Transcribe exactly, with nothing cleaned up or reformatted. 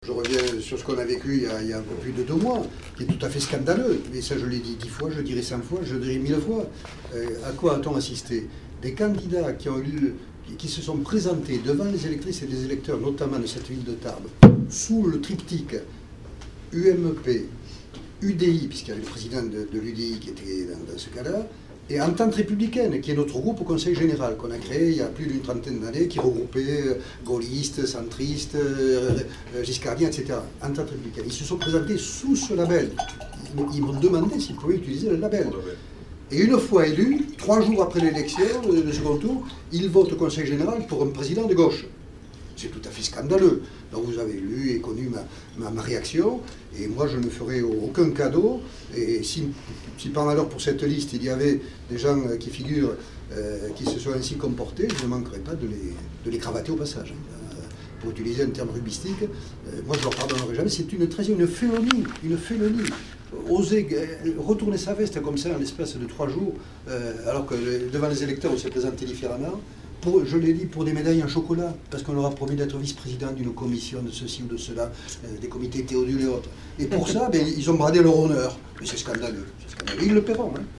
Je reviens sur ce qu'on a vécu il y a, il y a un peu plus de deux mois, qui est tout à fait scandaleux. Mais ça, je l'ai dit dix fois, je le dirai cent fois, je le dirai mille fois. Euh, à quoi a-t-on assisté? Des candidats qui, ont eu, qui se sont présentés devant les électrices et les électeurs, notamment de cette ville de Tarbes, sous le triptyque U M P, U D I, puisqu'il y a le président de, de l'U D I qui était dans, dans ce cas-là, et Entente républicaine, qui est notre groupe au Conseil général, qu'on a créé il y a plus d'une trentaine d'années, qui regroupait gaullistes, centristes, euh, giscardiens, et cetera. Entente républicaine. Ils se sont présentés sous ce label. Ils m'ont demandé s'ils pouvaient utiliser le label. Et une fois élus, trois jours après l'élection, le, le second tour, ils votent au Conseil général pour un président de gauche. C'est tout à fait scandaleux. Donc vous avez lu et connu ma, ma, ma réaction, et moi je ne ferai aucun cadeau. Et si, si par malheur pour cette liste il y avait des gens qui figurent, euh, qui se sont ainsi comportés, je ne manquerai pas de les, de les cravater au passage. Euh, pour utiliser un terme rubistique, euh, moi je ne leur pardonnerai jamais. C'est une trahison, une félonie, une félonie. Oser euh, retourner sa veste comme ça en l'espace de trois jours, euh, alors que euh, devant les électeurs on s'est présenté différemment. Pour, je l'ai dit, pour des médailles en chocolat, parce qu'on leur a promis d'être vice-président d'une commission de ceci ou de cela, euh, des comités Théodule et autres. Et pour ça, ben, ils ont bradé leur honneur. Mais c'est scandaleux. C'est scandaleux. Ils le paieront. Hein.